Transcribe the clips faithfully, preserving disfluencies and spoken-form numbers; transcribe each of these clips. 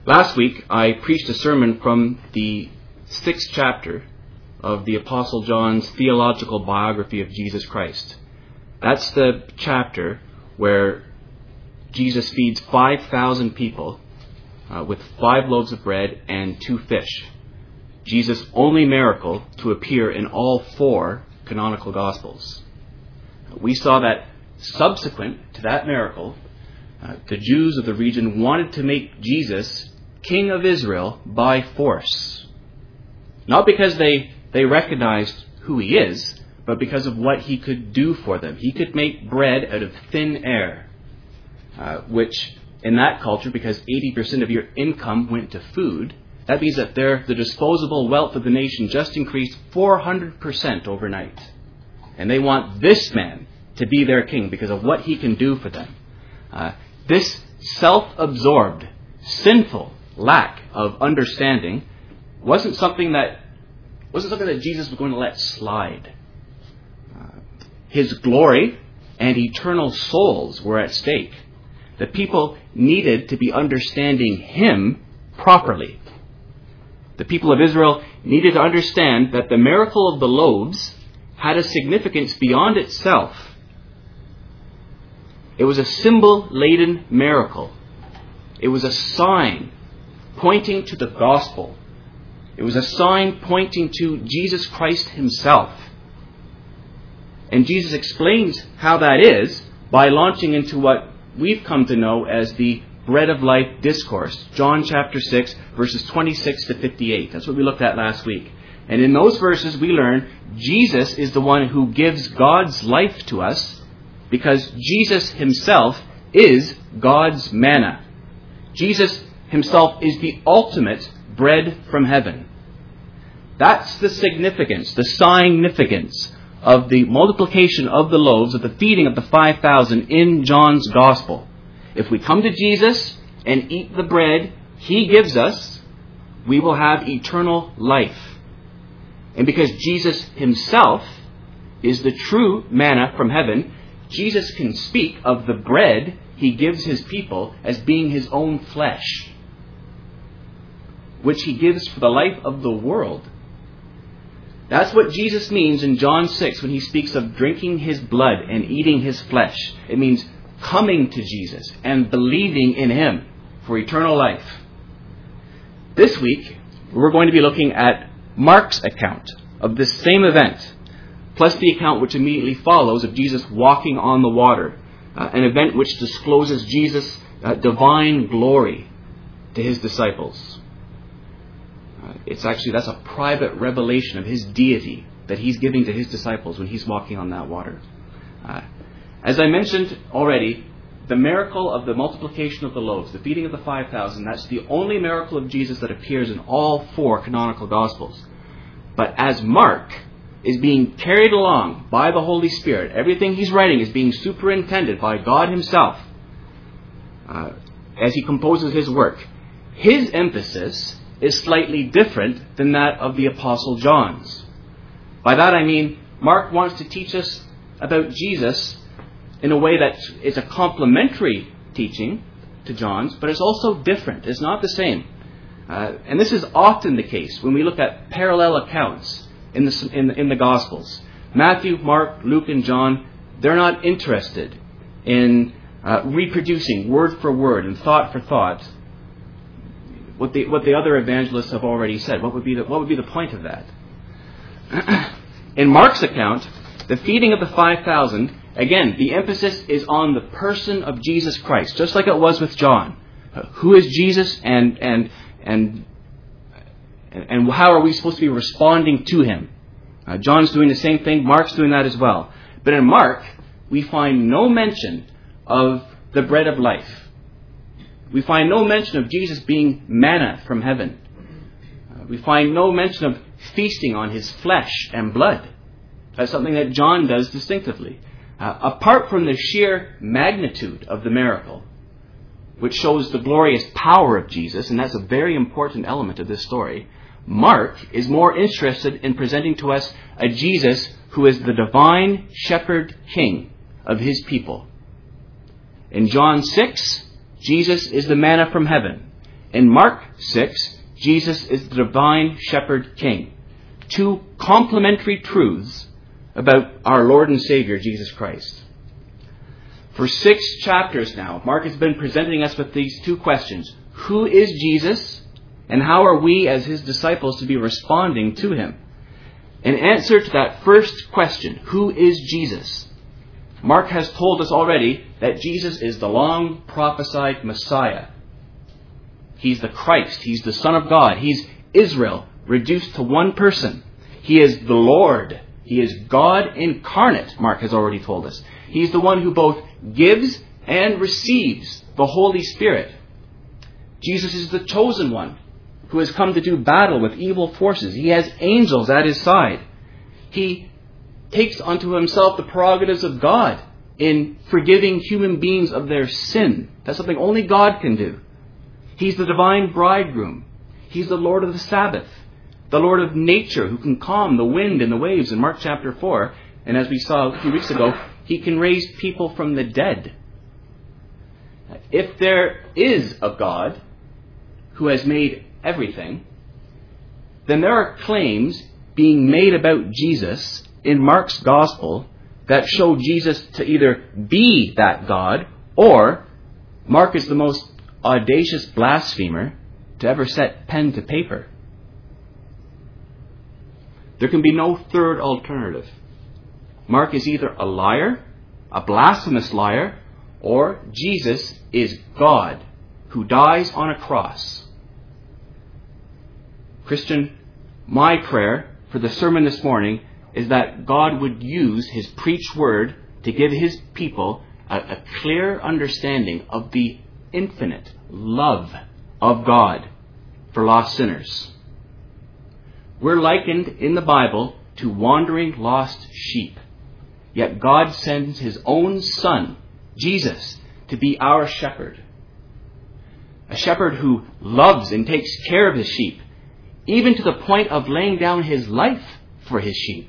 Last week, I preached a sermon from the sixth chapter of the Apostle John's theological biography of Jesus Christ. That's the chapter where Jesus feeds five thousand people uh, with five loaves of bread and two fish. Jesus' only miracle to appear in all four canonical Gospels. We saw that subsequent to that miracle, uh, the Jews of the region wanted to make Jesus King of Israel by force. Not because they, they recognized who he is, but because of what he could do for them. He could make bread out of thin air, uh, which in that culture, because eighty percent of your income went to food, that means that their, the disposable wealth of the nation just increased four hundred percent overnight. And they want this man to be their king because of what he can do for them. Uh, this self-absorbed, sinful lack of understanding wasn't something that wasn't something that Jesus was going to let slide. Uh, his glory and eternal souls were at stake. The people needed to be understanding him properly. The people of Israel needed to understand that the miracle of the loaves had a significance beyond itself. It was a symbol-laden miracle. It was a sign pointing to the gospel. It was a sign pointing to Jesus Christ himself. And Jesus explains how that is by launching into what we've come to know as the Bread of Life discourse. John chapter six, verses twenty-six to fifty-eight. That's what we looked at last week. And in those verses we learn Jesus is the one who gives God's life to us because Jesus himself is God's manna. Jesus himself is the ultimate bread from heaven. That's the significance, the significance of the multiplication of the loaves, of the feeding of the five thousand in John's Gospel. If we come to Jesus and eat the bread he gives us, we will have eternal life. And because Jesus himself is the true manna from heaven, Jesus can speak of the bread he gives his people as being his own flesh, which he gives for the life of the world. That's what Jesus means in John six when he speaks of drinking his blood and eating his flesh. It means coming to Jesus and believing in him for eternal life. This week, we're going to be looking at Mark's account of this same event, plus the account which immediately follows of Jesus walking on the water, uh, an event which discloses Jesus' uh, divine glory to his disciples. Uh, it's actually, that's a private revelation of his deity that he's giving to his disciples when he's walking on that water. Uh, as I mentioned already, the miracle of the multiplication of the loaves, the feeding of the five thousand, that's the only miracle of Jesus that appears in all four canonical Gospels. But as Mark is being carried along by the Holy Spirit, everything he's writing is being superintended by God himself uh, as he composes his work. His emphasis is slightly different than that of the Apostle John's. By that I mean, Mark wants to teach us about Jesus in a way that is a complementary teaching to John's, but it's also different. It's not the same. Uh, and this is often the case when we look at parallel accounts in the, in, the, in the Gospels. Matthew, Mark, Luke, and John, they're not interested in uh, reproducing word for word and thought for thought what the, what the other evangelists have already said. What would be the, what would be the point of that? In Mark's account, the feeding of the five thousand, again, the emphasis is on the person of Jesus Christ, just like it was with John. Uh, who is Jesus and and and and how are we supposed to be responding to him? Uh, John's doing the same thing. Mark's doing that as well. But in Mark, we find no mention of the bread of life. We find no mention of Jesus being manna from heaven. Uh, we find no mention of feasting on his flesh and blood. That's something that John does distinctively. Uh, apart from the sheer magnitude of the miracle, which shows the glorious power of Jesus, and that's a very important element of this story, Mark is more interested in presenting to us a Jesus who is the divine shepherd king of his people. In John six, Jesus is the manna from heaven. In Mark six, Jesus is the divine shepherd king. Two complementary truths about our Lord and Savior, Jesus Christ. For six chapters now, Mark has been presenting us with these two questions. Who is Jesus, and how are we as his disciples to be responding to him? In answer to that first question, who is Jesus? Mark has told us already that Jesus is the long prophesied Messiah. He's the Christ. He's the Son of God. He's Israel reduced to one person. He is the Lord. He is God incarnate, Mark has already told us. He's the one who both gives and receives the Holy Spirit. Jesus is the chosen one who has come to do battle with evil forces. He has angels at his side. He takes unto himself the prerogatives of God in forgiving human beings of their sin. That's something only God can do. He's the divine bridegroom. He's the Lord of the Sabbath, the Lord of nature who can calm the wind and the waves in Mark chapter four. And as we saw a few weeks ago, he can raise people from the dead. If there is a God who has made everything, then there are claims being made about Jesus in Mark's gospel that show Jesus to either be that God, or Mark is the most audacious blasphemer to ever set pen to paper. There can be no third alternative. Mark is either a liar, a blasphemous liar, or Jesus is God who dies on a cross. Christian, my prayer for the sermon this morning is that God would use his preached word to give his people a, a clear understanding of the infinite love of God for lost sinners. We're likened in the Bible to wandering lost sheep. Yet God sends his own Son, Jesus, to be our shepherd. A shepherd who loves and takes care of his sheep, even to the point of laying down his life for his sheep.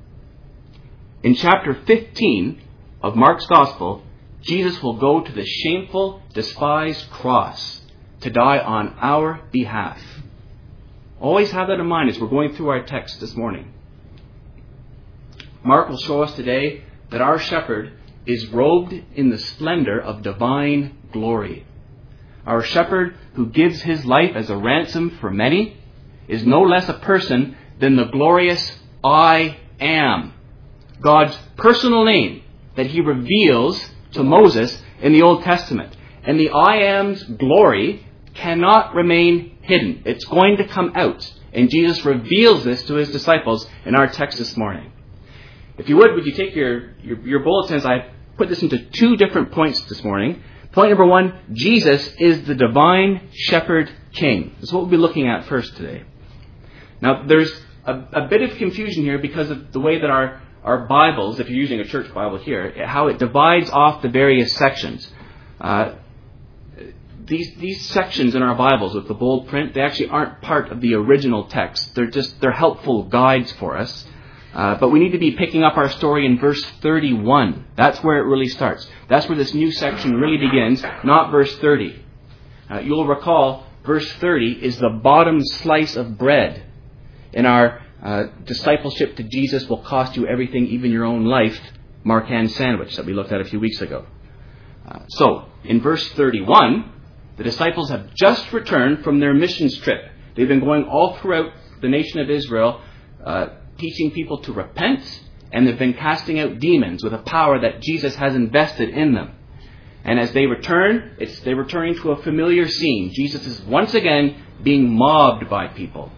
In chapter fifteen of Mark's Gospel, Jesus will go to the shameful, despised cross to die on our behalf. Always have that in mind as we're going through our text this morning. Mark will show us today that our shepherd is robed in the splendor of divine glory. Our shepherd, who gives his life as a ransom for many, is no less a person than the glorious I Am, God's personal name that he reveals to Moses in the Old Testament. And the I Am's glory cannot remain hidden. It's going to come out. And Jesus reveals this to his disciples in our text this morning. If you would, would you take your, your, your bulletins? I put this into two different points this morning. Point number one, Jesus is the divine shepherd king. This is what we'll be looking at first today. Now, there's a, a bit of confusion here because of the way that our, our Bibles, if you're using a church Bible here, how it divides off the various sections. Uh, these these sections in our Bibles with the bold print, they actually aren't part of the original text. They're just they're helpful guides for us. Uh, but we need to be picking up our story in verse thirty-one. That's where it really starts. That's where this new section really begins, not verse thirty. Uh, you'll recall verse thirty is the bottom slice of bread in our uh, discipleship to Jesus will cost you everything, even your own life, Marquand sandwich that we looked at a few weeks ago. Uh, so, in verse thirty-one, the disciples have just returned from their missions trip. They've been going all throughout the nation of Israel, uh, teaching people to repent, and they've been casting out demons with a power that Jesus has invested in them. And as they return, it's they're returning to a familiar scene. Jesus is once again being mobbed by people.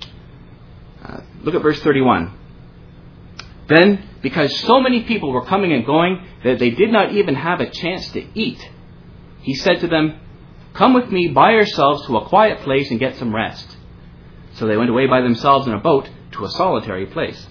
Uh, look at verse thirty-one. Then, because so many people were coming and going that they did not even have a chance to eat, he said to them, "Come with me by yourselves to a quiet place and get some rest." So they went away by themselves in a boat to a solitary place.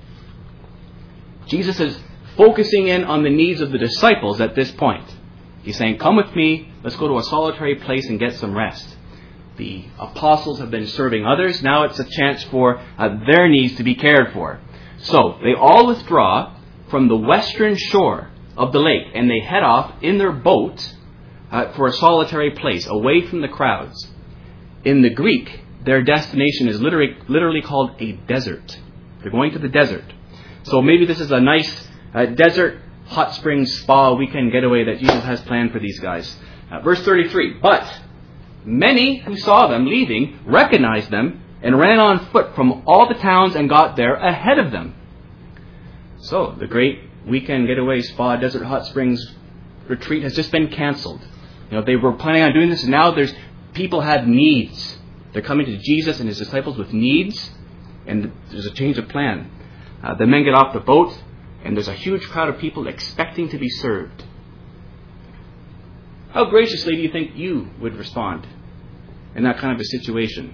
Jesus is focusing in on the needs of the disciples at this point. He's saying, "Come with me, let's go to a solitary place and get some rest." The apostles have been serving others. Now it's a chance for uh, their needs to be cared for. So they all withdraw from the western shore of the lake and they head off in their boat uh, for a solitary place away from the crowds. in the Greek, their destination is literally, literally called a desert. They're going to the desert. So maybe this is a nice uh, desert hot springs spa weekend getaway that Jesus has planned for these guys. Uh, verse thirty-three, but many who saw them leaving recognized them and ran on foot from all the towns and got there ahead of them. So the great weekend getaway spa desert hot springs retreat has just been canceled. You know, they were planning on doing this, and now there's people have needs. They're coming to Jesus and his disciples with needs, and there's a change of plan. Uh, the men get off the boat, and there's a huge crowd of people expecting to be served. How graciously do you think you would respond in that kind of a situation?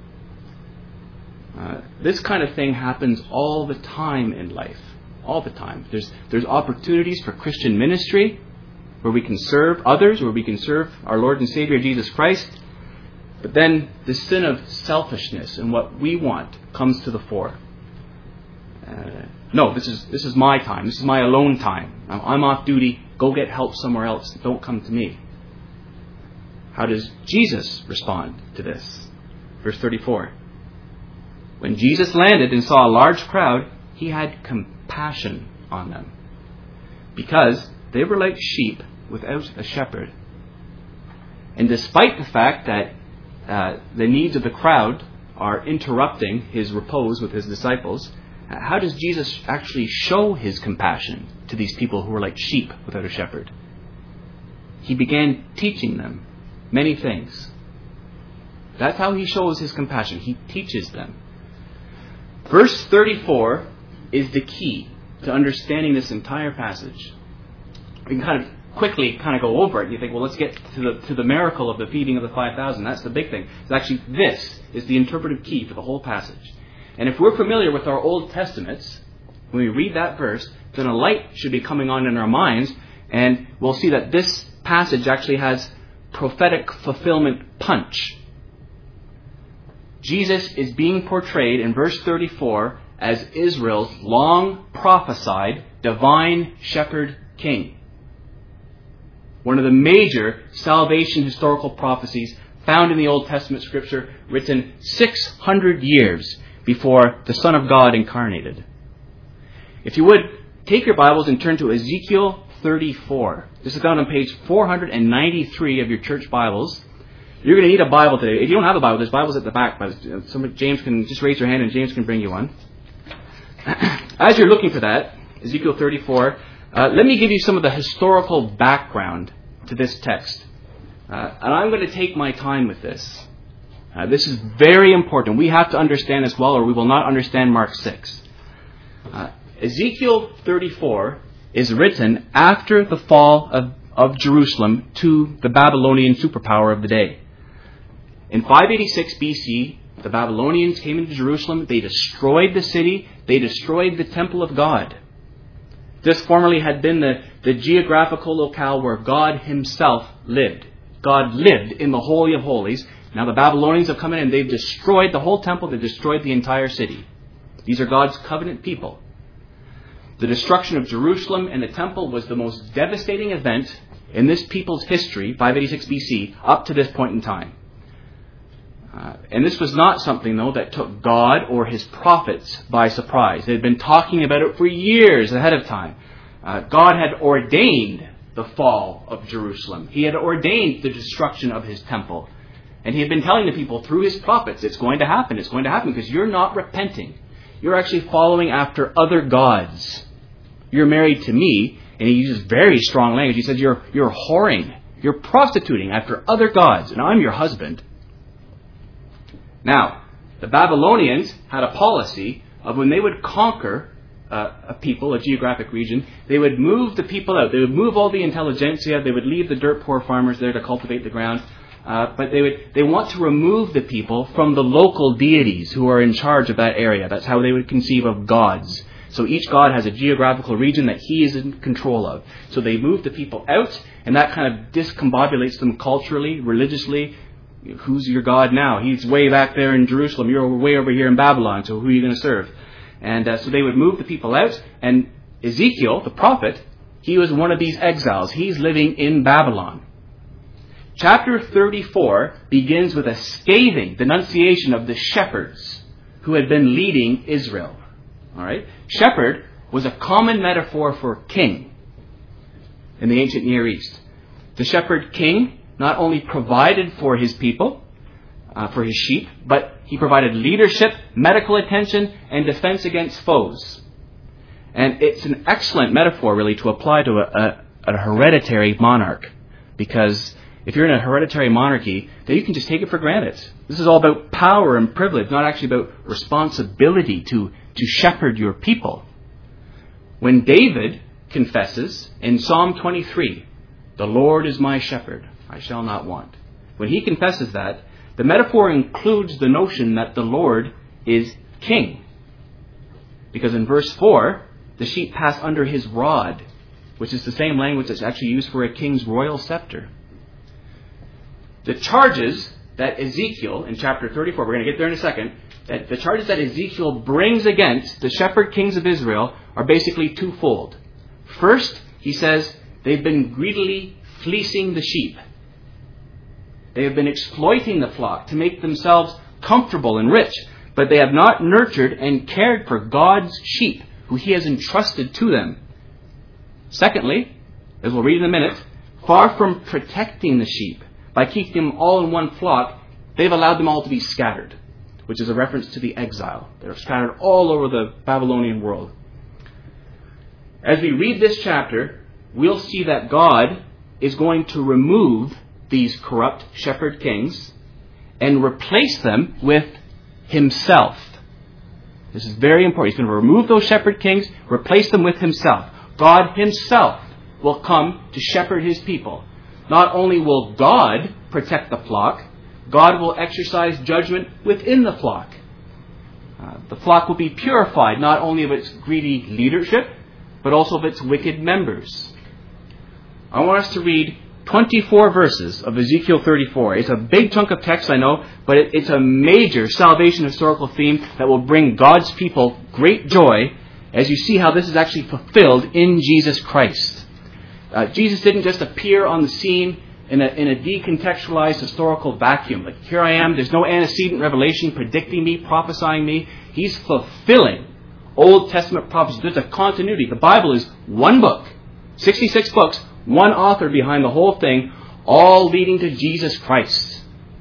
Uh, this kind of thing happens all the time in life. All the time. There's, there's opportunities for Christian ministry where we can serve others, where we can serve our Lord and Savior Jesus Christ. But then the sin of selfishness and what we want comes to the fore. Uh, no, this is this is my time. This is my alone time. I'm, I'm off duty. Go get help somewhere else. Don't come to me. How does Jesus respond to this? Verse thirty-four. When Jesus landed and saw a large crowd, he had compassion on them, because they were like sheep without a shepherd. And despite the fact that uh, the needs of the crowd are interrupting his repose with his disciples, how does Jesus actually show his compassion to these people who were like sheep without a shepherd? He began teaching them many things. That's how he shows his compassion. He teaches them. Verse thirty-four is the key to understanding this entire passage. We can kind of quickly kind of go over it. You think, well, let's get to the to the miracle of the feeding of the five thousand. That's the big thing. It's actually, this is the interpretive key for the whole passage. And if we're familiar with our Old Testaments, when we read that verse, then a light should be coming on in our minds, and we'll see that this passage actually has prophetic fulfillment punch. Jesus is being portrayed in verse thirty-four as Israel's long prophesied divine shepherd king. One of the major salvation historical prophecies found in the Old Testament scripture, written six hundred years before the Son of God incarnated. If you would, take your Bibles and turn to Ezekiel thirty-four. This is found on page four hundred ninety-three of your church Bibles. You're going to need a Bible today. If you don't have a Bible, there's Bibles at the back. Somebody, James can just raise your hand and James can bring you one. As you're looking for that, Ezekiel thirty-four, uh, let me give you some of the historical background to this text. Uh, and I'm going to take my time with this. Uh, this is very important. We have to understand this well, or we will not understand Mark six. Uh, Ezekiel thirty-four is written after the fall of, of Jerusalem to the Babylonian superpower of the day. In five eighty-six B C, the Babylonians came into Jerusalem. They destroyed the city. They destroyed the temple of God. This formerly had been the, the geographical locale where God himself lived. God lived in the Holy of Holies. Now the Babylonians have come in and they've destroyed the whole temple. They've destroyed the entire city. These are God's covenant people. The destruction of Jerusalem and the temple was the most devastating event in this people's history, five eighty-six B C, up to this point in time. Uh, and this was not something, though, that took God or his prophets by surprise. They had been talking about it for years ahead of time. Uh, God had ordained the fall of Jerusalem. He had ordained the destruction of his temple. And he had been telling the people through his prophets, it's going to happen, it's going to happen, because you're not repenting. You're actually following after other gods. You're married to me, and he uses very strong language. He says you're, you're whoring, you're prostituting after other gods, and I'm your husband. Now, the Babylonians had a policy of when they would conquer uh, a people, a geographic region, they would move the people out. They would move all the intelligentsia. They would leave the dirt poor farmers there to cultivate the ground. Uh, but they would they want to remove the people from the local deities who are in charge of that area. That's how they would conceive of gods. So each god has a geographical region that he is in control of. So they move the people out, and that kind of discombobulates them culturally, religiously. Who's your God now? He's way back there in Jerusalem. You're way over here in Babylon. So who are you going to serve? And uh, so they would move the people out. And Ezekiel, the prophet, he was one of these exiles. He's living in Babylon. chapter thirty-four begins with a scathing denunciation of the shepherds who had been leading Israel. All right? Shepherd was a common metaphor for king in the ancient Near East. The shepherd king not only provided for his people, uh, for his sheep, but he provided leadership, medical attention, and defense against foes. And it's an excellent metaphor, really, to apply to a, a, a hereditary monarch. Because if you're in a hereditary monarchy, then you can just take it for granted. This is all about power and privilege, not actually about responsibility to, to shepherd your people. When David confesses in Psalm twenty-three, "The Lord is my shepherd, I shall not want." When he confesses that, the metaphor includes the notion that the Lord is king. Because in verse four, the sheep pass under his rod, which is the same language that's actually used for a king's royal scepter. The charges that Ezekiel, in chapter thirty-four, we're going to get there in a second, that the charges that Ezekiel brings against the shepherd kings of Israel are basically twofold. First, he says they've been greedily fleecing the sheep. They have been exploiting the flock to make themselves comfortable and rich, but they have not nurtured and cared for God's sheep, who he has entrusted to them. Secondly, as we'll read in a minute, far from protecting the sheep by keeping them all in one flock, they've allowed them all to be scattered, which is a reference to the exile. They're scattered all over the Babylonian world. As we read this chapter, we'll see that God is going to remove these corrupt shepherd kings and replace them with himself. This is very important. He's going to remove those shepherd kings, replace them with himself. God himself will come to shepherd his people. Not only will God protect the flock, God will exercise judgment within the flock. Uh, the flock will be purified not only of its greedy leadership, but also of its wicked members. I want us to read twenty-four verses of Ezekiel thirty-four. It's a big chunk of text, I know, but it, it's a major salvation historical theme that will bring God's people great joy as you see how this is actually fulfilled in Jesus Christ. Uh, Jesus didn't just appear on the scene in a, in a decontextualized historical vacuum. Like, here I am, there's no antecedent revelation predicting me, prophesying me. He's fulfilling Old Testament prophecy. There's a continuity. The Bible is one book, sixty-six books, one author behind the whole thing, all leading to Jesus Christ.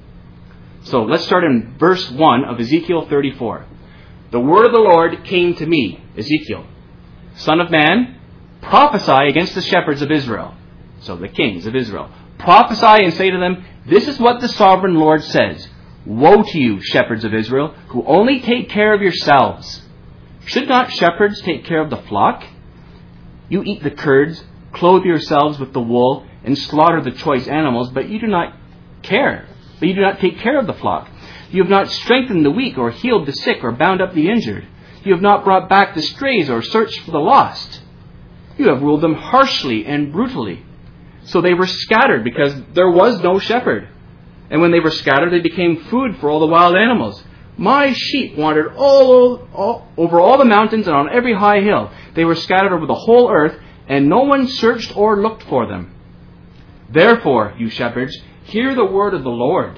So let's start in verse one of Ezekiel thirty-four. The word of the Lord came to me, Ezekiel, Son of man, prophesy against the shepherds of Israel. So the kings of Israel. Prophesy and say to them, this is what the sovereign Lord says. Woe to you, shepherds of Israel, who only take care of yourselves. Should not shepherds take care of the flock? You eat the curds, clothe yourselves with the wool, and slaughter the choice animals, but you do not care. But you do not take care of the flock. You have not strengthened the weak, or healed the sick, or bound up the injured. You have not brought back the strays, or searched for the lost. You have ruled them harshly and brutally. So they were scattered because there was no shepherd. And when they were scattered, they became food for all the wild animals. My sheep wandered all, all over all the mountains and on every high hill. They were scattered over the whole earth, and no one searched or looked for them. Therefore, you shepherds, hear the word of the Lord.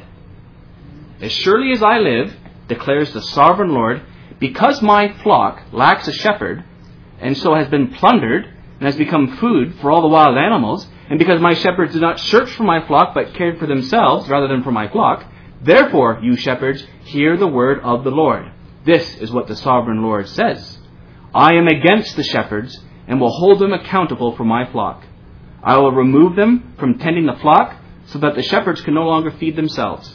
As surely as I live, declares the sovereign Lord, because my flock lacks a shepherd, and so has been plundered, and has become food for all the wild animals, and because my shepherds did not search for my flock, but cared for themselves rather than for my flock, therefore, you shepherds, hear the word of the Lord. This is what the sovereign Lord says. I am against the shepherds, and will hold them accountable for my flock. I will remove them from tending the flock, so that the shepherds can no longer feed themselves.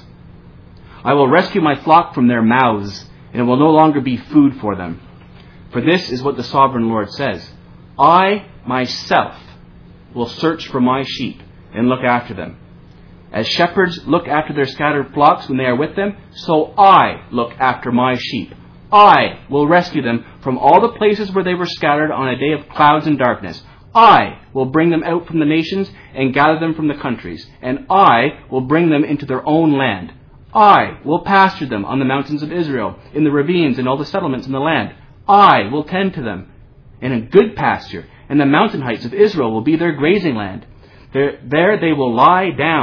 I will rescue my flock from their mouths, and it will no longer be food for them. For this is what the sovereign Lord says. I, myself, will search for my sheep and look after them. As shepherds look after their scattered flocks when they are with them, so I look after my sheep. I will rescue them from all the places where they were scattered on a day of clouds and darkness. I will bring them out from the nations and gather them from the countries, and I will bring them into their own land. I will pasture them on the mountains of Israel, in the ravines and all the settlements in the land. I will tend to them in a good pasture, and the mountain heights of Israel will be their grazing land. There, there they will lie down,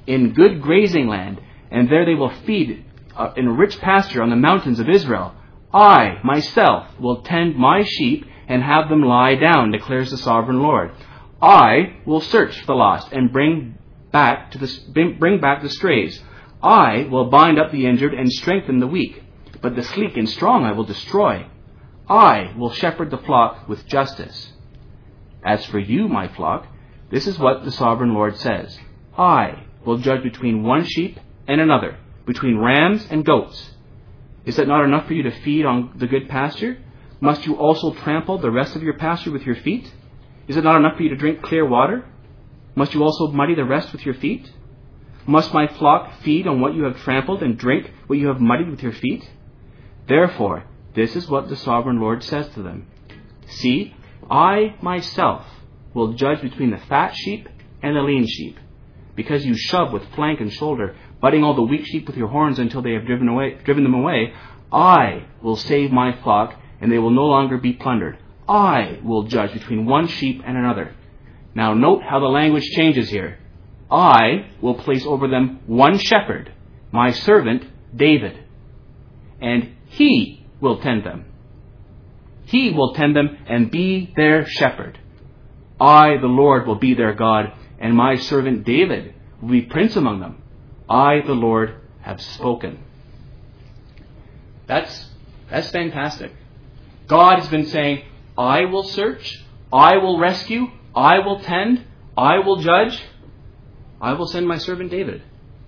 in good grazing land, and there they will feed uh, in rich pasture on the mountains of Israel. I, myself, will tend my sheep and have them lie down, declares the sovereign Lord. I will search for the lost and bring back to the bring back the strays. I will bind up the injured and strengthen the weak, but the sleek and strong I will destroy. I will shepherd the flock with justice. As for you, my flock, this is what the sovereign Lord says. I will judge between one sheep and another, between rams and goats. Is that not enough for you to feed on the good pasture? Must you also trample the rest of your pasture with your feet? Is it not enough for you to drink clear water? Must you also muddy the rest with your feet? Must my flock feed on what you have trampled and drink what you have muddied with your feet? Therefore, this is what the sovereign Lord says to them. See, I myself will judge between the fat sheep and the lean sheep. Because you shove with flank and shoulder, butting all the weak sheep with your horns until they have driven away, driven them away, I will save my flock, and they will no longer be plundered. I will judge between one sheep and another. Now note how the language changes here. I will place over them one shepherd, my servant David, and he will tend them. He will tend them and be their shepherd. I, the Lord, will be their God, and my servant David will be prince among them. I, the Lord, have spoken. That's, that's fantastic. God has been saying, I will search, I will rescue, I will tend, I will judge, I will send my servant David.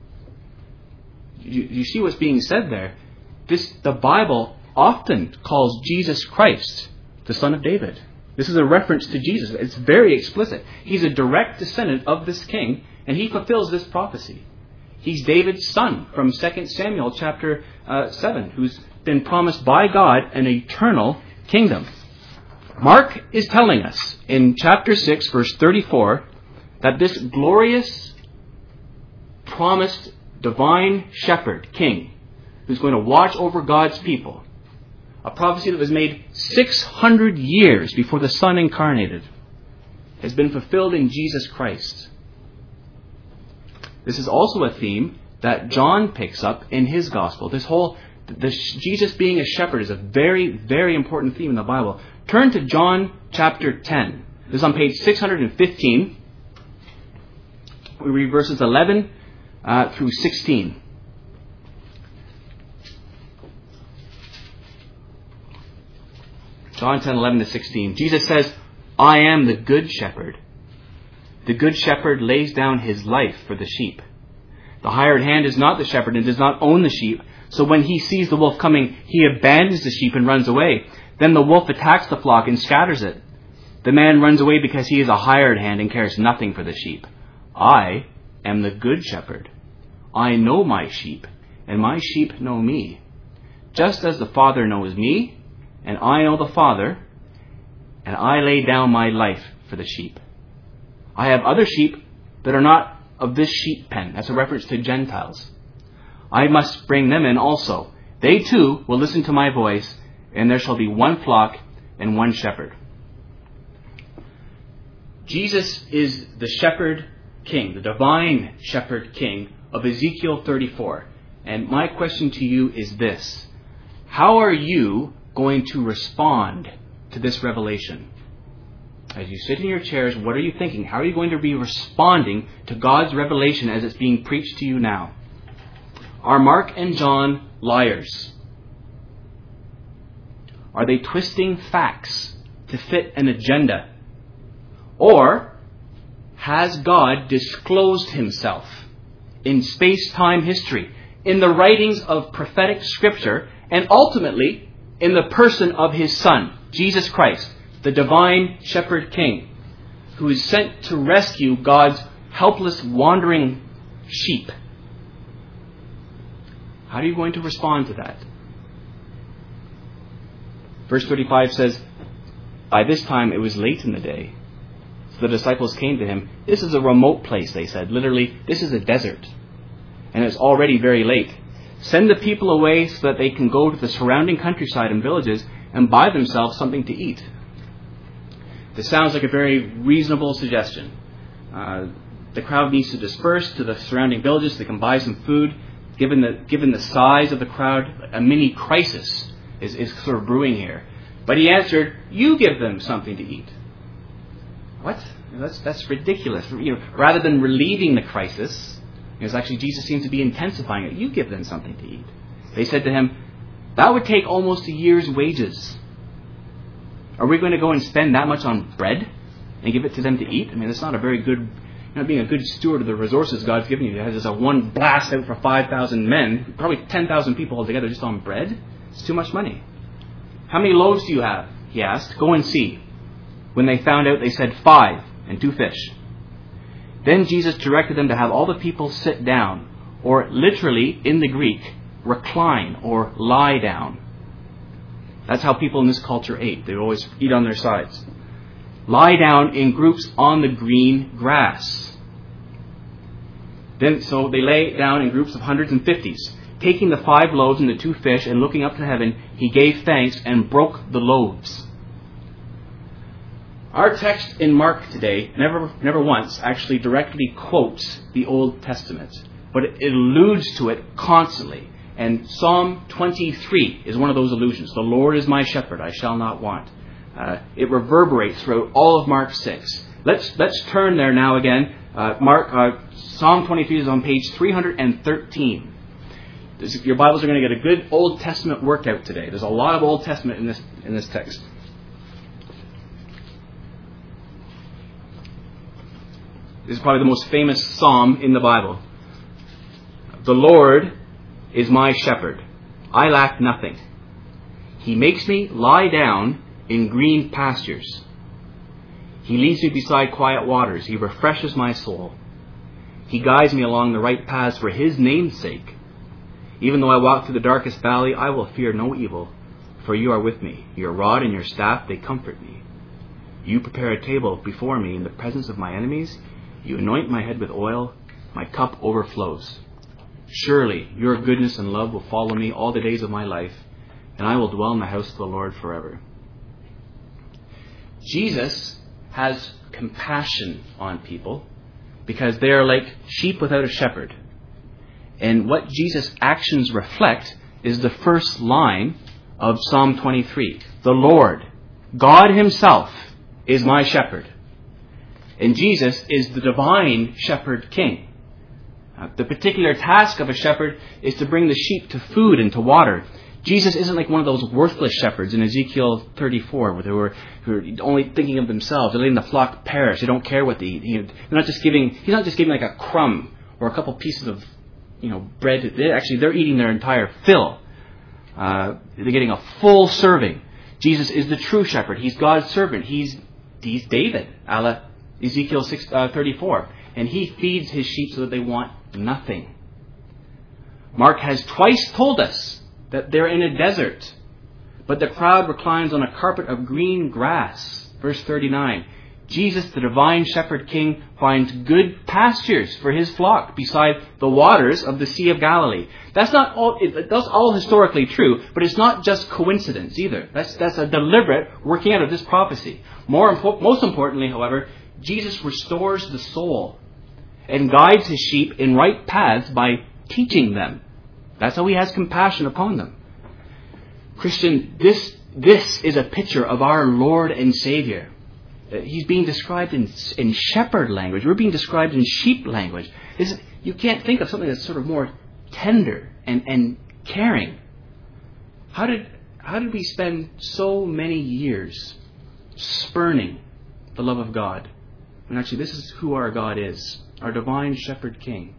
You, you see what's being said there? This, the Bible often calls Jesus Christ the Son of David. This is a reference to Jesus. It's very explicit. He's a direct descendant of this king, and he fulfills this prophecy. He's David's son from Second Samuel chapter uh, seven, who's been promised by God an eternal kingdom. Mark is telling us in chapter six, verse thirty-four, that this glorious, promised, divine shepherd, king, who's going to watch over God's people, a prophecy that was made six hundred years before the Son incarnated, has been fulfilled in Jesus Christ. This is also a theme that John picks up in his gospel. This whole, this, Jesus being a shepherd is a very, very important theme in the Bible. Turn to John chapter ten. This is on page six hundred fifteen. We read verses eleven uh, through sixteen. John ten, eleven to sixteen. Jesus says, I am the good shepherd. The good shepherd lays down his life for the sheep. The hired hand is not the shepherd and does not own the sheep. So when he sees the wolf coming, he abandons the sheep and runs away. Then the wolf attacks the flock and scatters it. The man runs away because he is a hired hand and cares nothing for the sheep. I am the good shepherd. I know my sheep, and my sheep know me. Just as the Father knows me, and I know the Father, and I lay down my life for the sheep. I have other sheep that are not of this sheep pen. That's a reference to Gentiles. I must bring them in also. They too will listen to my voice, and there shall be one flock and one shepherd. Jesus is the shepherd king, the divine shepherd king of Ezekiel thirty-four. And my question to you is this. How are you going to respond to this revelation? As you sit in your chairs, what are you thinking? How are you going to be responding to God's revelation as it's being preached to you now? Are Mark and John liars? Are they twisting facts to fit an agenda? Or has God disclosed himself in space-time history, in the writings of prophetic scripture, and ultimately in the person of his Son, Jesus Christ, the divine shepherd king, who is sent to rescue God's helpless wandering sheep? How are you going to respond to that? Verse thirty-five says, by this time it was late in the day. So the disciples came to him. This is a remote place, they said. Literally, this is a desert. And it's already very late. Send the people away so that they can go to the surrounding countryside and villages and buy themselves something to eat. This sounds like a very reasonable suggestion. Uh, the crowd needs to disperse to the surrounding villages so they can buy some food. Given the given the size of the crowd, a mini crisis is, is sort of brewing here. But he answered, "You give them something to eat." What? That's that's ridiculous. You know, rather than relieving the crisis, because actually Jesus seems to be intensifying it. You give them something to eat. They said to him, "That would take almost a year's wages. Are we going to go and spend that much on bread and give it to them to eat?" I mean, it's not a very good, you're not being a good steward of the resources God's given you. It has just a one blast out for five thousand men, probably ten thousand people altogether just on bread. It's too much money. "How many loaves do you have?" he asked. "Go and see." When they found out, they said, "Five and two fish." Then Jesus directed them to have all the people sit down, or literally, in the Greek, recline or lie down. That's how people in this culture ate. They would always eat on their sides. Lie down in groups on the green grass. Then, so they lay down in groups of hundreds and fifties. Taking the five loaves and the two fish and looking up to heaven, he gave thanks and broke the loaves. Our text in Mark today never, never once actually directly quotes the Old Testament, but it alludes to it constantly. And Psalm twenty-three is one of those allusions. "The Lord is my shepherd, I shall not want." Uh, it reverberates throughout all of Mark six. Let's let's turn there now again. Uh, Mark uh, Psalm twenty-three is on page three hundred thirteen. This, your Bibles are going to get a good Old Testament workout today. There's a lot of Old Testament in this in this text. This is probably the most famous psalm in the Bible. "The Lord is my shepherd. I lack nothing. He makes me lie down in green pastures. He leads me beside quiet waters. He refreshes my soul. He guides me along the right paths for His name's sake. Even though I walk through the darkest valley, I will fear no evil, for You are with me. Your rod and Your staff, they comfort me. You prepare a table before me in the presence of my enemies. You anoint my head with oil. My cup overflows. Surely Your goodness and love will follow me all the days of my life, and I will dwell in the house of the Lord forever." Jesus has compassion on people because they are like sheep without a shepherd. And what Jesus' actions reflect is the first line of Psalm twenty-three. "The Lord, God Himself, is my shepherd." And Jesus is the divine shepherd king. Uh, the particular task of a shepherd is to bring the sheep to food and to water. Jesus isn't like one of those worthless shepherds in Ezekiel thirty-four, where they were who are only thinking of themselves. They're letting the flock perish. They don't care what they eat. You know, they're not just giving. He's not just giving like a crumb or a couple pieces of, you know, bread. They actually they're eating their entire fill. Uh, they're getting a full serving. Jesus is the true shepherd. He's God's servant. He's he's David, a la Ezekiel thirty-four, and he feeds his sheep so that they want nothing. Mark has twice told us that they're in a desert, but the crowd reclines on a carpet of green grass. Verse thirty-nine, Jesus, the divine shepherd king, finds good pastures for his flock beside the waters of the Sea of Galilee. That's not all, that's all historically true, but it's not just coincidence either. That's, that's a deliberate working out of this prophecy. More, most importantly, however, Jesus restores the soul and guides his sheep in right paths by teaching them. That's how he has compassion upon them. Christian, this, this is a picture of our Lord and Savior. He's being described in, in shepherd language. We're being described in sheep language. This, you can't think of something that's sort of more tender and, and caring. How did, how did we spend so many years spurning the love of God? And actually, this is who our God is, our divine shepherd king.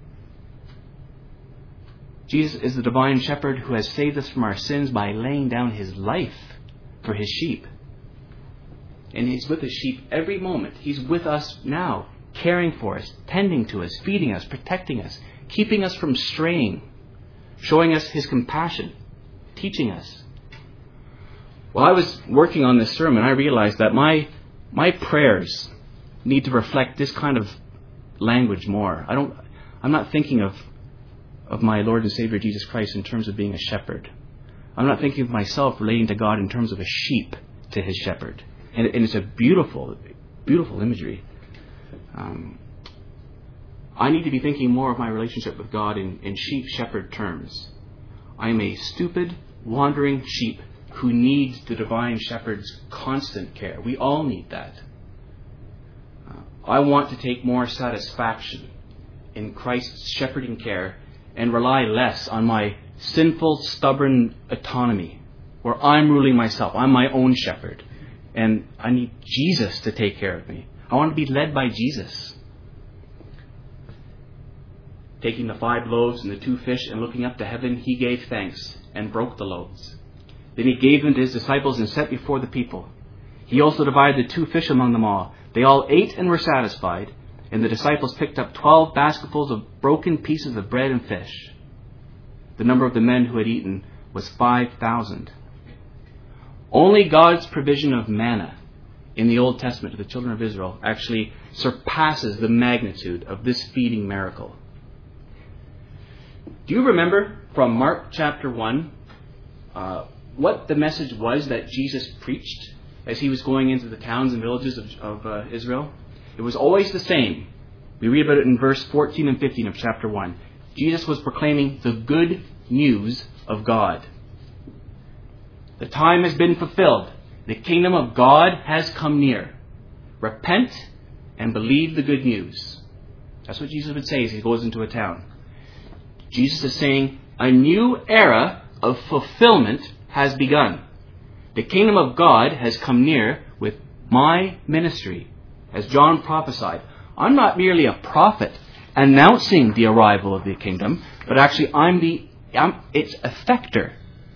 Jesus is the divine shepherd who has saved us from our sins by laying down his life for his sheep. And he's with his sheep every moment. He's with us now, caring for us, tending to us, feeding us, protecting us, keeping us from straying, showing us his compassion, teaching us. While I was working on this sermon, I realized that my my prayers need to reflect this kind of language more. I don't I'm not thinking of of my Lord and Savior Jesus Christ in terms of being a shepherd. I'm not thinking of myself relating to God in terms of a sheep to his shepherd. And, and it's a beautiful, beautiful imagery. Um, I need to be thinking more of my relationship with God in, in sheep-shepherd terms. I am a stupid, wandering sheep who needs the divine shepherd's constant care. We all need that. Uh, I want to take more satisfaction in Christ's shepherding care and rely less on my sinful, stubborn autonomy, where I'm ruling myself. I'm my own shepherd. And I need Jesus to take care of me. I want to be led by Jesus. Taking the five loaves and the two fish and looking up to heaven, he gave thanks and broke the loaves. Then he gave them to his disciples and set before the people. He also divided the two fish among them all. They all ate and were satisfied, and the disciples picked up twelve basketfuls of broken pieces of bread and fish. The number of the men who had eaten was five thousand. Only God's provision of manna in the Old Testament to the children of Israel actually surpasses the magnitude of this feeding miracle. Do you remember from Mark chapter one uh, what the message was that Jesus preached as he was going into the towns and villages of, of uh, Israel? It was always the same. We read about it in verse fourteen and fifteen of chapter one. Jesus was proclaiming the good news of God. The time has been fulfilled. The kingdom of God has come near. Repent and believe the good news. That's what Jesus would say as he goes into a town. Jesus is saying a new era of fulfillment has begun. The kingdom of God has come near with my ministry. As John prophesied, I'm not merely a prophet announcing the arrival of the kingdom, but actually I'm the I'm its effector.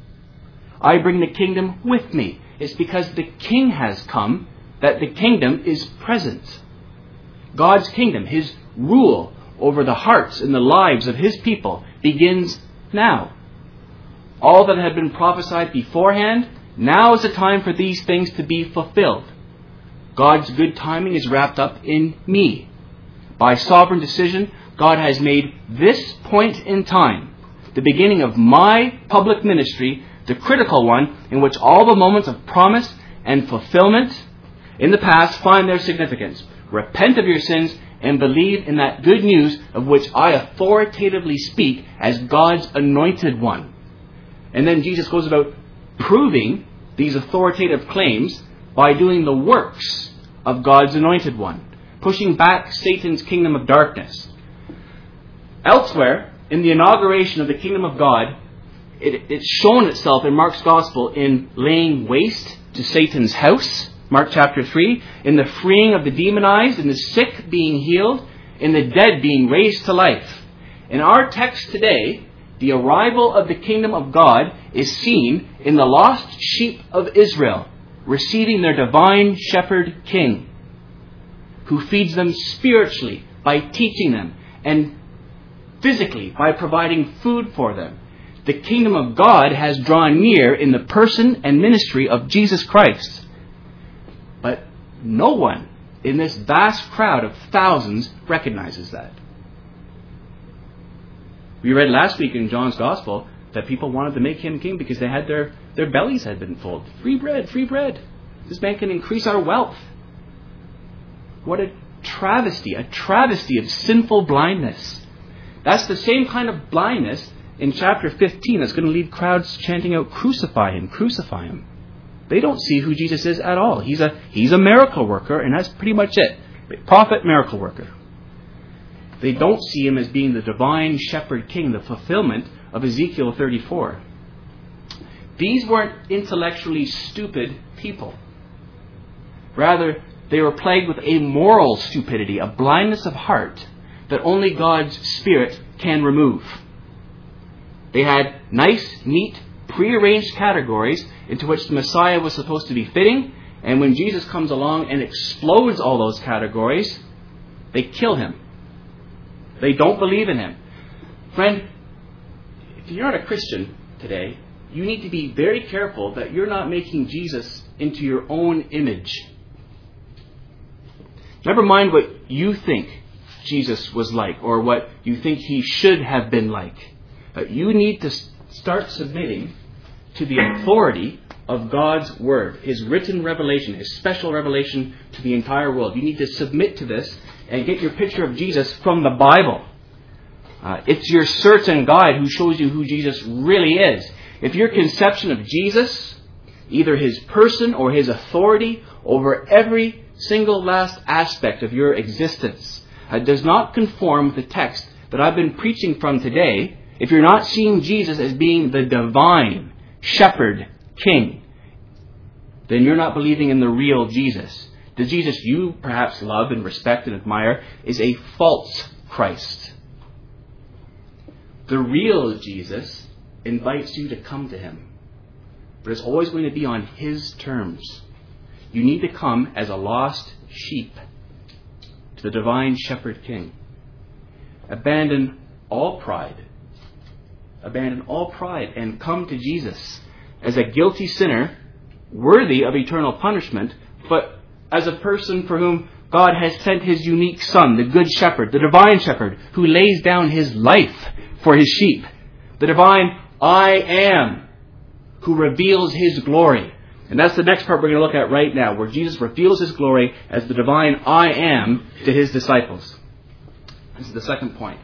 I bring the kingdom with me. It's because the king has come that the kingdom is present. God's kingdom, his rule over the hearts and the lives of his people begins now. All that had been prophesied beforehand, now is the time for these things to be fulfilled. God's good timing is wrapped up in me. By sovereign decision, God has made this point in time, the beginning of my public ministry, the critical one in which all the moments of promise and fulfillment in the past find their significance. Repent of your sins and believe in that good news of which I authoritatively speak as God's anointed one. And then Jesus goes about proving these authoritative claims by doing the works of God's anointed one, pushing back Satan's kingdom of darkness. Elsewhere, in the inauguration of the kingdom of God, it, it's shown itself in Mark's gospel in laying waste to Satan's house, Mark chapter three, in the freeing of the demonized, in the sick being healed, in the dead being raised to life. In our text today, the arrival of the kingdom of God is seen in the lost sheep of Israel receiving their divine shepherd king, who feeds them spiritually by teaching them and physically by providing food for them. The kingdom of God has drawn near in the person and ministry of Jesus Christ. But no one in this vast crowd of thousands recognizes that. We read last week in John's Gospel that people wanted to make him king because they had their, their bellies had been full. Free bread, free bread. This man can increase our wealth. What a travesty, a travesty of sinful blindness. That's the same kind of blindness in chapter fifteen that's going to lead crowds chanting out, "Crucify him, crucify him." They don't see who Jesus is at all. He's a, he's a miracle worker, and that's pretty much it. Prophet, miracle worker. They don't see him as being the divine shepherd king, the fulfillment of Ezekiel thirty-four. These weren't intellectually stupid people. Rather, they were plagued with a moral stupidity, a blindness of heart that only God's Spirit can remove. They had nice, neat, prearranged categories into which the Messiah was supposed to be fitting, and when Jesus comes along and explodes all those categories, they kill him. They don't believe in him. Friend, if you're not a Christian today, you need to be very careful that you're not making Jesus into your own image. Never mind what you think Jesus was like or what you think he should have been like. Uh, you need to start submitting to the authority of God's Word, His written revelation, His special revelation to the entire world. You need to submit to this and get your picture of Jesus from the Bible. Uh, it's your certain guide who shows you who Jesus really is. If your conception of Jesus, either his person or his authority over every single last aspect of your existence, uh, does not conform with the text that I've been preaching from today, if you're not seeing Jesus as being the divine shepherd king, then you're not believing in the real Jesus. The Jesus you perhaps love and respect and admire is a false Christ. The real Jesus invites you to come to him, but it's always going to be on his terms. You need to come as a lost sheep to the divine shepherd king. Abandon all pride. Abandon all pride and come to Jesus as a guilty sinner, worthy of eternal punishment, but as a person for whom God has sent his unique Son, the Good Shepherd, the divine shepherd, who lays down his life for his sheep. The divine I Am, who reveals his glory. And that's the next part we're going to look at right now, where Jesus reveals his glory as the divine I Am to his disciples. This is the second point.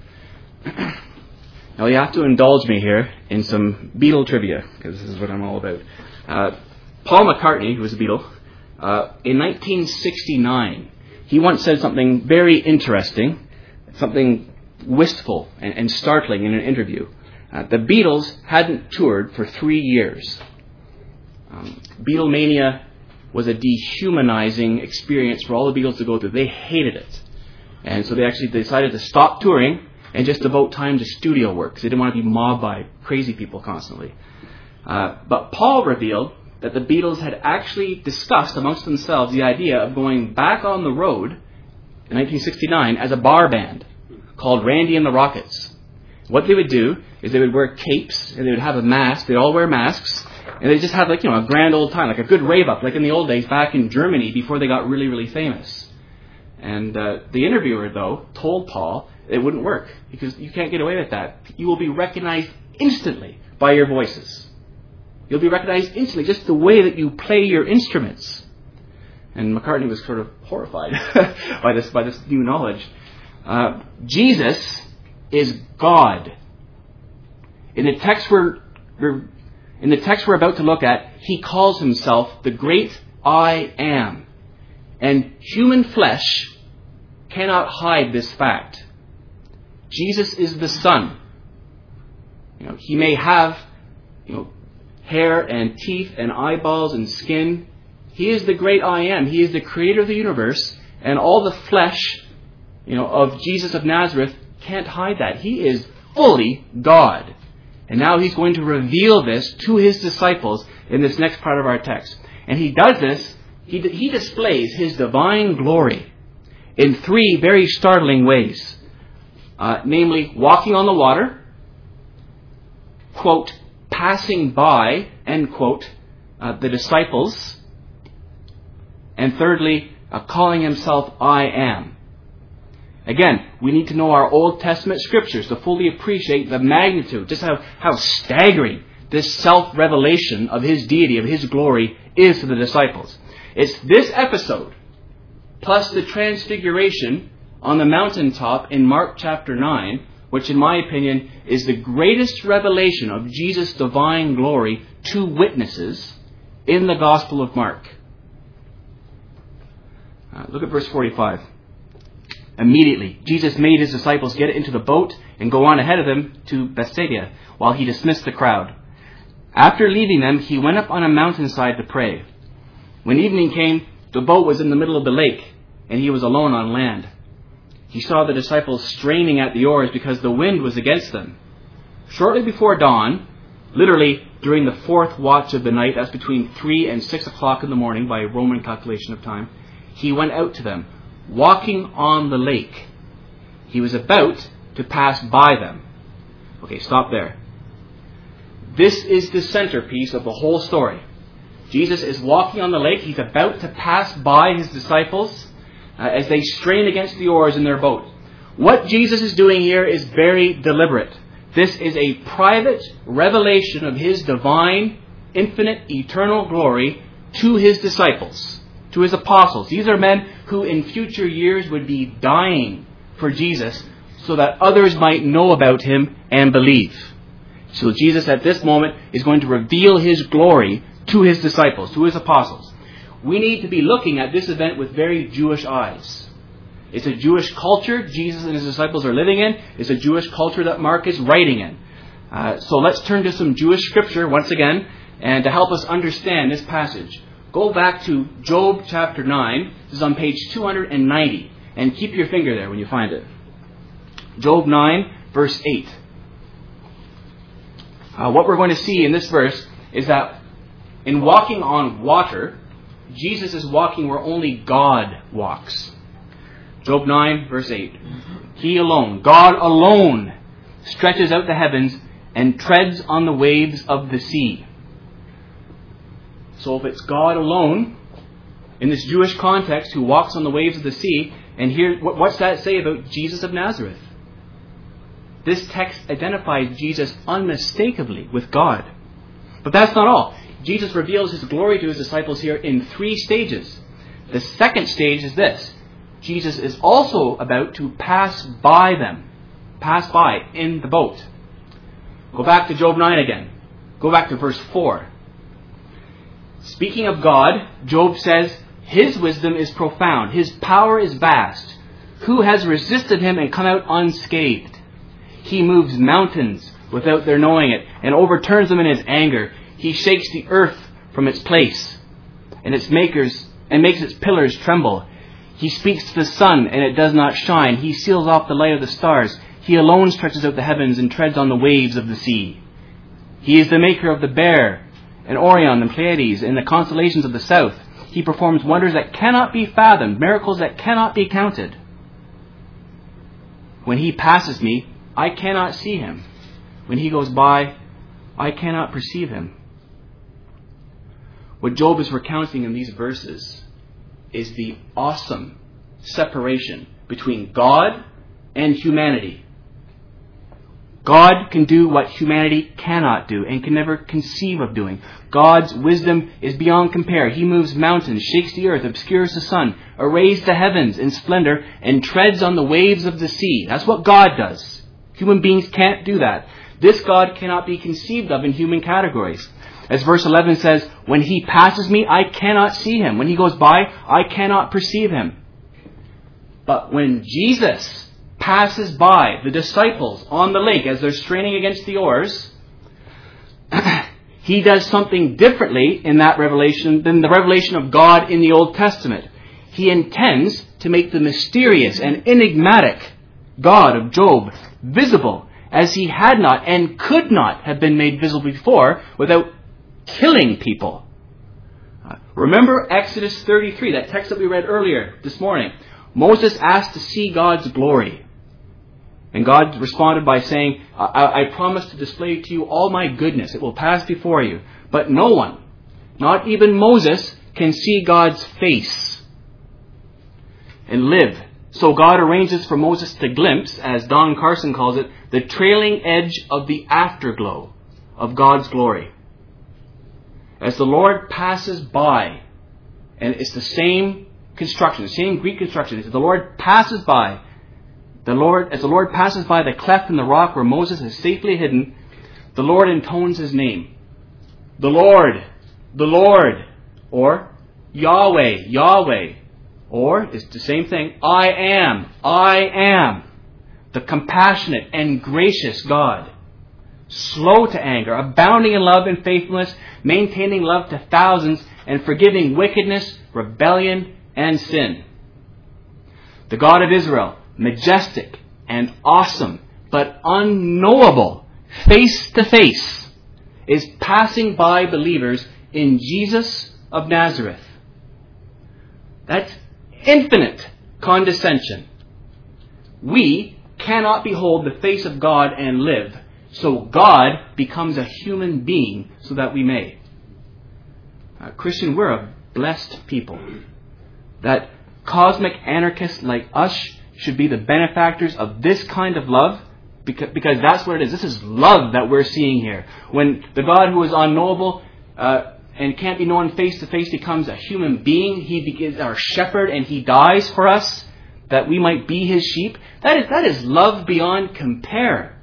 Now you have to indulge me here in some Beatle trivia, because this is what I'm all about. Uh, Paul McCartney, who was a Beatle, uh, in nineteen sixty-nine, he once said something very interesting, something wistful and, and startling in an interview. Uh, the Beatles hadn't toured for three years. Um, Beatlemania was a dehumanizing experience for all the Beatles to go through. They hated it. And so they actually decided to stop touring and just devote time to studio work, because they didn't want to be mobbed by crazy people constantly. Uh, but Paul revealed that the Beatles had actually discussed amongst themselves the idea of going back on the road in nineteen sixty-nine as a bar band called Randy and the Rockets. What they would do is they would wear capes and they would have a mask. They'd all wear masks, and they just have like, you know, a grand old time, like a good rave up, like in the old days back in Germany before they got really, really famous. And uh, the interviewer, though, told Paul it wouldn't work because you can't get away with that. You will be recognized instantly by your voices. You'll be recognized instantly, just the way that you play your instruments. And McCartney was sort of horrified by this by this new knowledge. Uh, Jesus is God. In the text we're, we're in the text we're about to look at, he calls himself the great I Am, and human flesh cannot hide this fact. Jesus is the Son. You know, he may have, you know, hair and teeth and eyeballs and skin. He is the great I Am. He is the creator of the universe, and all the flesh, you know, of Jesus of Nazareth can't hide that. He is fully God. And now he's going to reveal this to his disciples in this next part of our text. And he does this, he, he displays his divine glory in three very startling ways. Uh, namely, walking on the water, quote, passing by, end quote, uh, the disciples, and thirdly, uh, calling himself I Am. Again, we need to know our Old Testament scriptures to fully appreciate the magnitude, just how, how staggering this self-revelation of his deity, of his glory, is to the disciples. It's this episode, plus the transfiguration on the mountaintop in Mark chapter nine, which in my opinion is the greatest revelation of Jesus' divine glory to witnesses in the Gospel of Mark. Uh, look at verse forty-five. Immediately, Jesus made his disciples get into the boat and go on ahead of him to Bethsaida while he dismissed the crowd. After leaving them, he went up on a mountainside to pray. When evening came, the boat was in the middle of the lake, and he was alone on land. He saw the disciples straining at the oars because the wind was against them. Shortly before dawn, literally during the fourth watch of the night, that's between three and six o'clock in the morning by Roman calculation of time, he went out to them, walking on the lake. He was about to pass by them. Okay, stop there. This is the centerpiece of the whole story. Jesus is walking on the lake. He's about to pass by his disciples uh, as they strain against the oars in their boat. What Jesus is doing here is very deliberate. This is a private revelation of his divine, infinite, eternal glory to his disciples, to his apostles. These are men who in future years would be dying for Jesus so that others might know about him and believe. So Jesus at this moment is going to reveal his glory to his disciples, to his apostles. We need to be looking at this event with very Jewish eyes. It's a Jewish culture Jesus and his disciples are living in. It's a Jewish culture that Mark is writing in. Uh, so let's turn to some Jewish scripture once again, and to help us understand this passage, go back to Job chapter nine. This is on page two hundred ninety. And keep your finger there when you find it. Job nine, verse eight. Uh, what we're going to see in this verse is that in walking on water, Jesus is walking where only God walks. Job nine, verse eight. He alone, God alone, stretches out the heavens and treads on the waves of the sea. So if it's God alone, in this Jewish context, who walks on the waves of the sea, and here, what's that say about Jesus of Nazareth? This text identifies Jesus unmistakably with God. But that's not all. Jesus reveals his glory to his disciples here in three stages. The second stage is this. Jesus is also about to pass by them. Pass by in the boat. Go back to Job nine again. Go back to verse four. Speaking of God, Job says, his wisdom is profound. His power is vast. Who has resisted him and come out unscathed? He moves mountains without their knowing it and overturns them in his anger. He shakes the earth from its place and its makers and makes its pillars tremble. He speaks to the sun and it does not shine. He seals off the light of the stars. He alone stretches out the heavens and treads on the waves of the sea. He is the maker of the Bear and Orion and Pleiades and the constellations of the south. He performs wonders that cannot be fathomed, miracles that cannot be counted. When he passes me, I cannot see him. When he goes by, I cannot perceive him. What Job is recounting in these verses is the awesome separation between God and humanity. God can do what humanity cannot do and can never conceive of doing. God's wisdom is beyond compare. He moves mountains, shakes the earth, obscures the sun, arrays the heavens in splendor, and treads on the waves of the sea. That's what God does. Human beings can't do that. This God cannot be conceived of in human categories. As verse eleven says, when he passes me, I cannot see him. When he goes by, I cannot perceive him. But when Jesus passes by the disciples on the lake as they're straining against the oars, he does something differently in that revelation than the revelation of God in the Old Testament. He intends to make the mysterious and enigmatic God of Job visible, as he had not and could not have been made visible before without killing people. Uh, remember Exodus thirty-three, that text that we read earlier this morning. Moses asked to see God's glory. And God responded by saying, I, I promise to display to you all my goodness. It will pass before you. But no one, not even Moses, can see God's face and live. So God arranges for Moses to glimpse, as Don Carson calls it, the trailing edge of the afterglow of God's glory. As the Lord passes by, and it's the same construction, the same Greek construction, as the Lord passes by, the Lord, as the Lord passes by the cleft in the rock where Moses is safely hidden, the Lord intones his name. The Lord, the Lord, or Yahweh, Yahweh, or it's the same thing, I am, I am, the compassionate and gracious God, slow to anger, abounding in love and faithfulness, maintaining love to thousands, and forgiving wickedness, rebellion, and sin. The God of Israel, majestic and awesome, but unknowable, face to face, is passing by believers in Jesus of Nazareth. That's infinite condescension. We cannot behold the face of God and live, so God becomes a human being so that we may. Uh, Christian, we're a blessed people. That cosmic anarchists like us should be the benefactors of this kind of love, because, because that's what it is. This is love that we're seeing here. When the God who is unknowable uh, and can't be known face to face, becomes a human being. He begins our shepherd and he dies for us that we might be his sheep. That is, that is love beyond compare.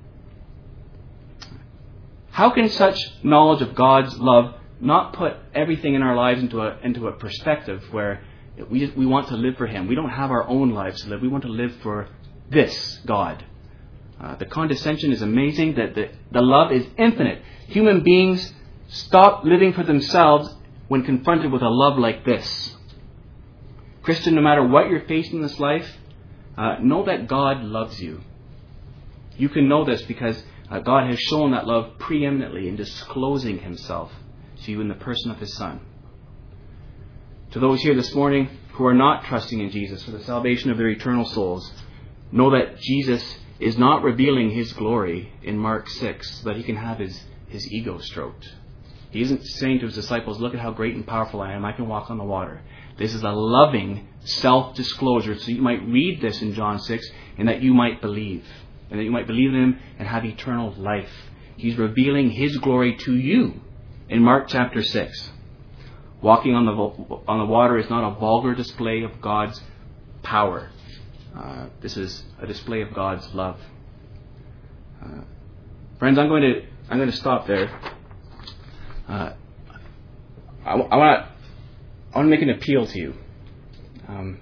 How can such knowledge of God's love not put everything in our lives into a, into a perspective where we, we want to live for him? We don't have our own lives to live. We want to live for this God. Uh, the condescension is amazing. That the, the love is infinite. Human beings stop living for themselves when confronted with a love like this. Christian, no matter what you're facing in this life, uh, know that God loves you. You can know this because uh, God has shown that love preeminently in disclosing himself to you in the person of his Son. To those here this morning who are not trusting in Jesus for the salvation of their eternal souls, know that Jesus is not revealing his glory in Mark six so that he can have his, his ego stroked. He isn't saying to his disciples, look at how great and powerful I am, I can walk on the water. This is a loving self-disclosure so you might read this in John six and that you might believe. And that you might believe in him and have eternal life. He's revealing his glory to you in Mark chapter six. Walking on the, on the water is not a vulgar display of God's power. Uh, this is a display of God's love. Uh, friends, I'm going to I'm going to stop there. Uh, I, I want to I want to make an appeal to you. Um,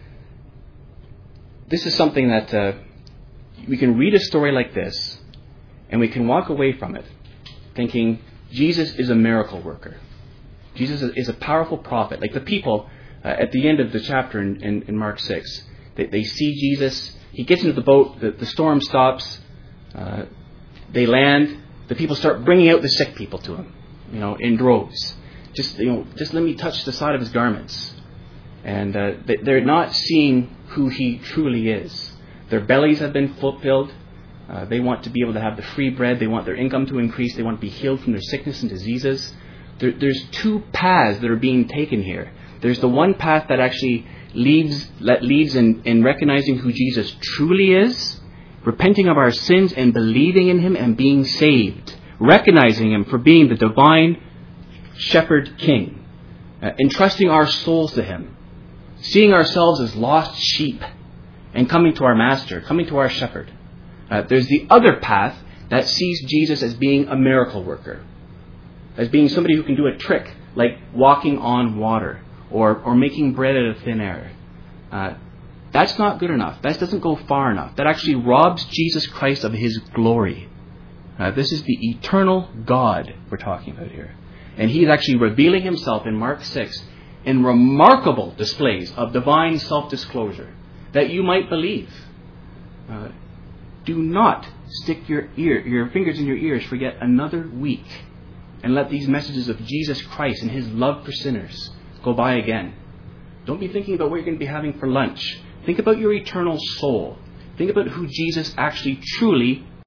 this is something that uh, we can read a story like this, and we can walk away from it thinking Jesus is a miracle worker. Jesus is a powerful prophet. Like the people uh, at the end of the chapter in, in, in Mark six. They, they see Jesus. He gets into the boat. The, the storm stops. Uh, they land. The people start bringing out the sick people to him, you know, in droves. Just, you know, just let me touch the side of his garments. And uh, they, they're not seeing who he truly is. Their bellies have been fulfilled. Uh, they want to be able to have the free bread. They want their income to increase. They want to be healed from their sickness and diseases. There, there's two paths that are being taken here. There's the one path that actually leads that leads in, in recognizing who Jesus truly is, repenting of our sins and believing in him and being saved, recognizing him for being the divine shepherd king, uh, entrusting our souls to him, seeing ourselves as lost sheep and coming to our master, coming to our shepherd. Uh, there's the other path that sees Jesus as being a miracle worker, as being somebody who can do a trick like walking on water or, or making bread out of thin air. Uh, that's not good enough. That doesn't go far enough. That actually robs Jesus Christ of his glory. Uh, this is the eternal God we're talking about here. And he's actually revealing himself in Mark six in remarkable displays of divine self-disclosure that you might believe. Uh, do not stick your ear, your fingers in your ears for yet another week and let these messages of Jesus Christ and his love for sinners go by again. Don't be thinking about what you're going to be having for lunch. Think about your eternal soul. Think about who Jesus actually truly